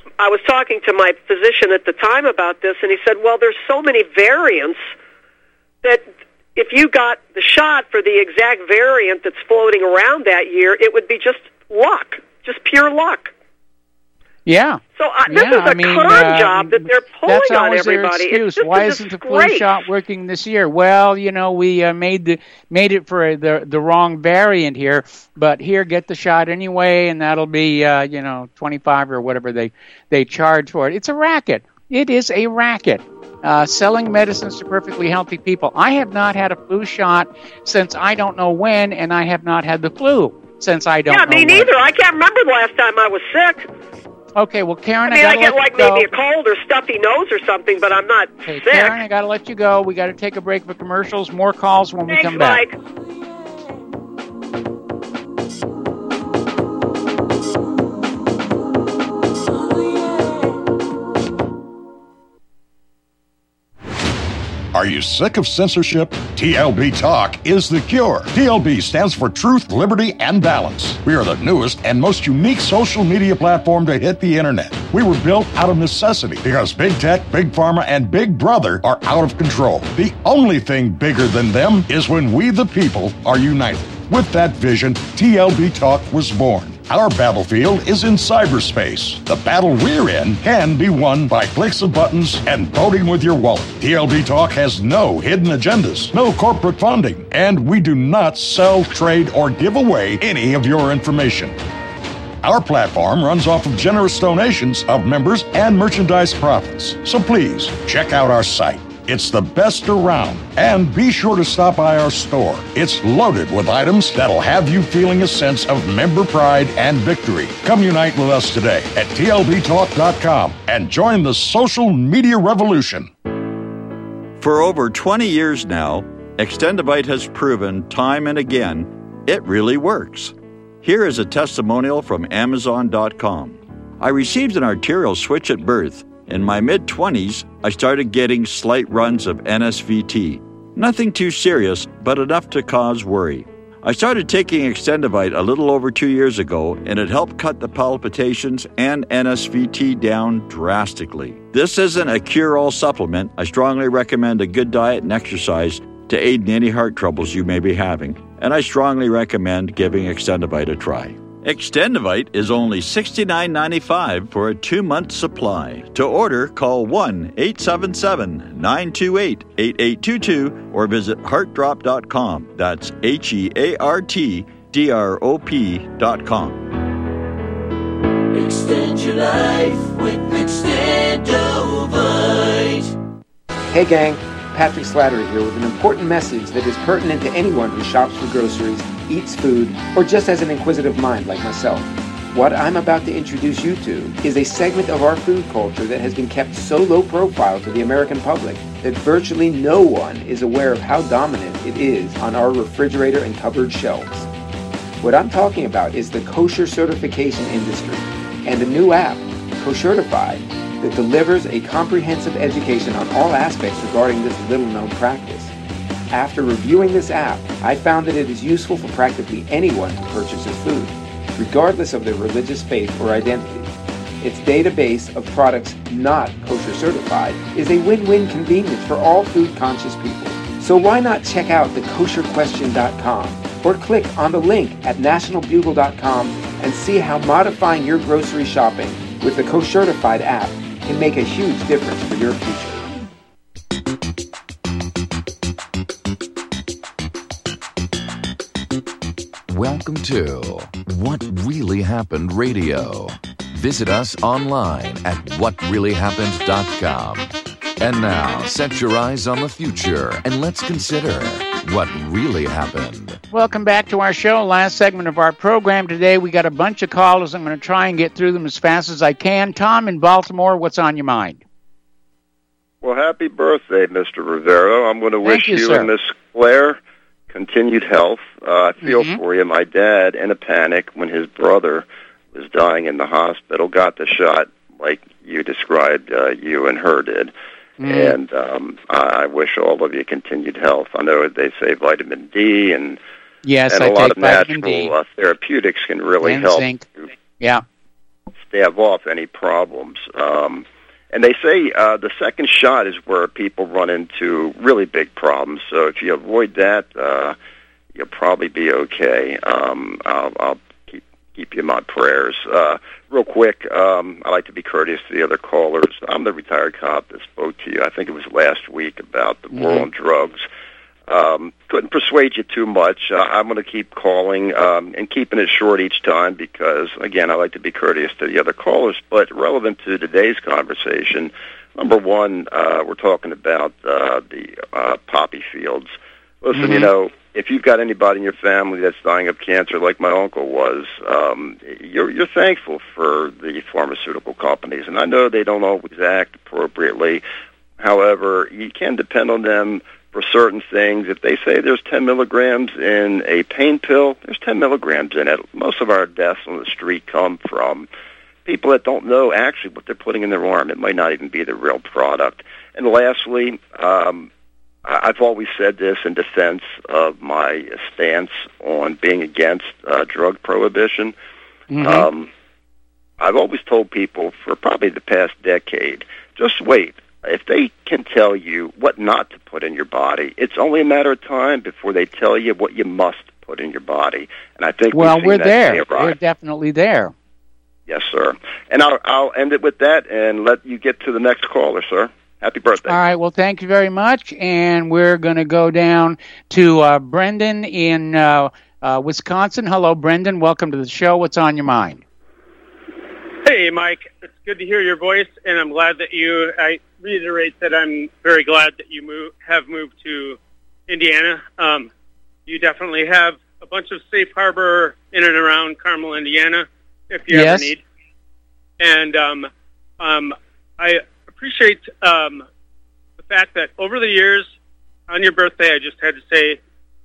T: I was talking to my physician at the time about this, and he said, well, there's so many variants that if you got the shot for the exact variant that's floating around that year, it would be just luck, just pure luck.
B: Yeah.
T: So this is a con job that they're pulling on everybody.
B: It's just why isn't the flu shot working this year? Well, we made it for the wrong variant here, but here, get the shot anyway, and that'll be $25 or whatever they charge for it. It's a racket. It is a racket. Selling medicines to perfectly healthy people. I have not had a flu shot since I don't know when, and I have not had the flu since I don't know when.
T: Yeah, me neither. I can't remember the last time I was sick.
B: Okay, well, Karen,
T: I get maybe a cold or stuffy nose or something, but I'm not sick.
B: Karen, I got to let you go. We got to take a break for commercials. More calls when we come back.
T: Mike.
U: Are you sick of censorship? TLB Talk is the cure. TLB stands for Truth, Liberty, and Balance. We are the newest and most unique social media platform to hit the internet. We were built out of necessity because Big Tech, Big Pharma, and Big Brother are out of control. The only thing bigger than them is when we, the people, are united. With that vision, TLB Talk was born. Our battlefield is in cyberspace. The battle we're in can be won by clicks of buttons and voting with your wallet. TLB Talk has no hidden agendas, no corporate funding, and we do not sell, trade, or give away any of your information. Our platform runs off of generous donations of members and merchandise profits. So please, check out our site. It's the best around. And be sure to stop by our store. It's loaded with items that'll have you feeling a sense of member pride and victory. Come unite with us today at tlbtalk.com and join the social media revolution.
O: For over 20 years now, Extendivite has proven time and again it really works. Here is a testimonial from Amazon.com. I received an arterial switch at birth. In my mid-20s, I started getting slight runs of NSVT. Nothing too serious, but enough to cause worry. I started taking Extendivite a little over 2 years ago, and it helped cut the palpitations and NSVT down drastically. This isn't a cure-all supplement. I strongly recommend a good diet and exercise to aid in any heart troubles you may be having, and I strongly recommend giving Extendivite a try. Extendivite is only $69.95 for a 2-month supply. To order, call 1-877-928-8822 or visit heartdrop.com. That's HEARTDROP.com.
P: Extend your life with Extendivite.
V: Hey gang, Patrick Slattery here with an important message that is pertinent to anyone who shops for groceries, eats food, or just has an inquisitive mind like myself. What I'm about to introduce you to is a segment of our food culture that has been kept so low profile to the American public that virtually no one is aware of how dominant it is on our refrigerator and cupboard shelves. What I'm talking about is the kosher certification industry and a new app, Koshertified, that delivers a comprehensive education on all aspects regarding this little-known practice. After reviewing this app, I found that it is useful for practically anyone who purchases food, regardless of their religious faith or identity. Its database of products not kosher certified is a win-win convenience for all food-conscious people. So why not check out thekosherquestion.com or click on the link at nationalbugle.com and see how modifying your grocery shopping with the Koshertified app can make a huge difference for your future.
W: Welcome to What Really Happened Radio. Visit us online at whatreallyhappened.com. And now, set your eyes on the future and let's consider what really happened.
B: Welcome back to our show. Last segment of our program today. We got a bunch of callers. I'm going to try and get through them as fast as I can. Tom in Baltimore, what's on your mind?
X: Well, happy birthday, Mr. Rivero. I'm going to wish you and Miss Claire continued health. I feel for you. My dad, in a panic when his brother was dying in the hospital, got the shot like you described you and her did. And I wish all of you continued health. I know they say vitamin D and a lot of natural therapeutics can really help
B: zinc. Yeah.
X: stave off any problems. And they say the second shot is where people run into really big problems. So if you avoid that, you'll probably be okay. I'll keep you in my prayers. Real quick, I like to be courteous to the other callers. I'm the retired cop that spoke to you. I think it was last week about the war on drugs. Couldn't persuade you too much. I'm going to keep calling and keeping it short each time because, again, I like to be courteous to the other callers. But relevant to today's conversation, number one, we're talking about the poppy fields. Listen, you know, if you've got anybody in your family that's dying of cancer like my uncle was, you're thankful for the pharmaceutical companies. And I know they don't always act appropriately. However, you can depend on them for certain things. If they say there's 10 milligrams in a pain pill, there's 10 milligrams in it. Most of our deaths on the street come from people that don't know actually what they're putting in their arm. It might not even be the real product. And lastly, I've always said this in defense of my stance on being against drug prohibition. I've always told people for probably the past decade, just wait. If they can tell you what not to put in your body, it's only a matter of time before they tell you what you must put in your body. And I think
B: we're there. We're definitely there.
X: Yes, sir. And I'll end it with that and let you get to the next caller, sir. Happy birthday.
B: All right. Well, thank you very much. And we're going to go down to Brendan in Wisconsin. Hello, Brendan. Welcome to the show. What's on your mind?
A: Hey, Mike. It's good to hear your voice, and I'm glad that I reiterate that I'm very glad that you have moved to Indiana. You definitely have a bunch of safe harbor in and around Carmel, Indiana, if you ever need. And I appreciate the fact that over the years, on your birthday, I just had to say,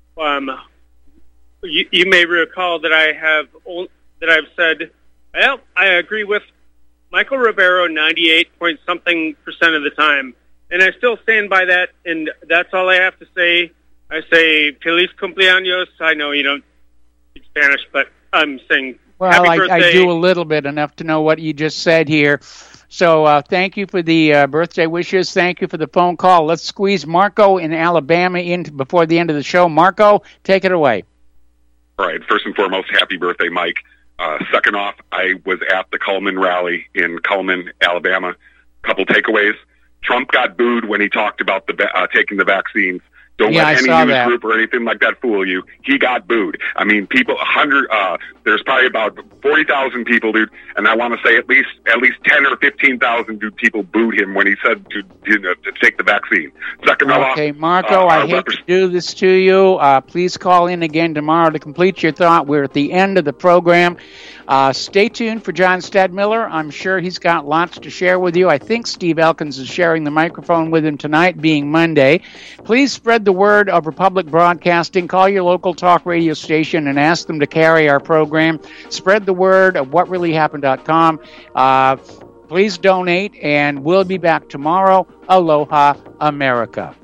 A: you may recall that I've said, well, I agree with Michael Rivero 98-point-something% of the time. And I still stand by that, and that's all I have to say. I say, Feliz cumpleaños. I know you don't speak Spanish, but I'm saying happy birthday.
B: I do a little bit, enough to know what you just said here. So thank you for the birthday wishes. Thank you for the phone call. Let's squeeze Marco in Alabama in before the end of the show. Marco, take it away.
C: All right. First and foremost, happy birthday, Mike. Second off, I was at the Cullman rally in Cullman, Alabama. Couple takeaways. Trump got booed when he talked about taking the vaccines. Don't let any news group or anything like that fool you. He got booed. I mean, people, there's probably about 40,000 people, dude, and I want to say at least 10 or 15,000 people booed him when he said to take the vaccine. Second off,
B: okay, Marco, I hate to do this to you. Please call in again tomorrow to complete your thought. We're at the end of the program. Stay tuned for John Stadmiller. I'm sure he's got lots to share with you. I think Steve Elkins is sharing the microphone with him tonight, being Monday. Please spread the word of Republic Broadcasting. Call your local talk radio station and ask them to carry our program. Spread the word of whatreallyhappened.com. Please donate, and we'll be back tomorrow. Aloha, America.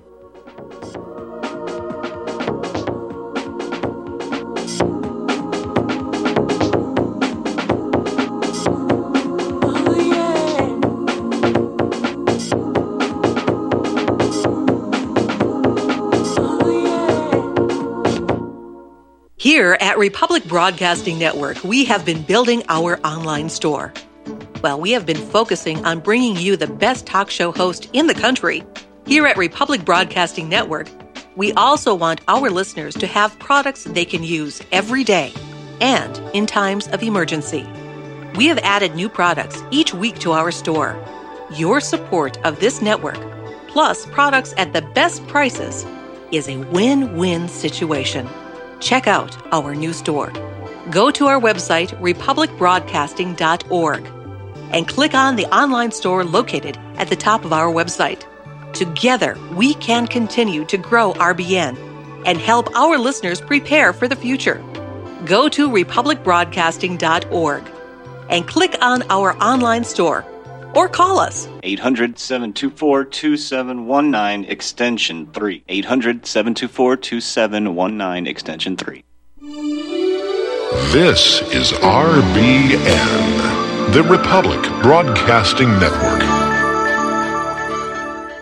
M: Here at Republic Broadcasting Network, we have been building our online store. Well, we have been focusing on bringing you the best talk show host in the country. Here at Republic Broadcasting Network, we also want our listeners to have products they can use every day and in times of emergency. We have added new products each week to our store. Your support of this network, plus products at the best prices, is a win-win situation. Check out our new store. Go to our website, republicbroadcasting.org, and click on the online store located at the top of our website. Together, we can continue to grow RBN and help our listeners prepare for the future. Go to republicbroadcasting.org and click on our online store or call us.
N: 800-724-2719, extension 3. 800-724-2719, extension 3.
U: This is RBN,
D: The Republic Broadcasting Network.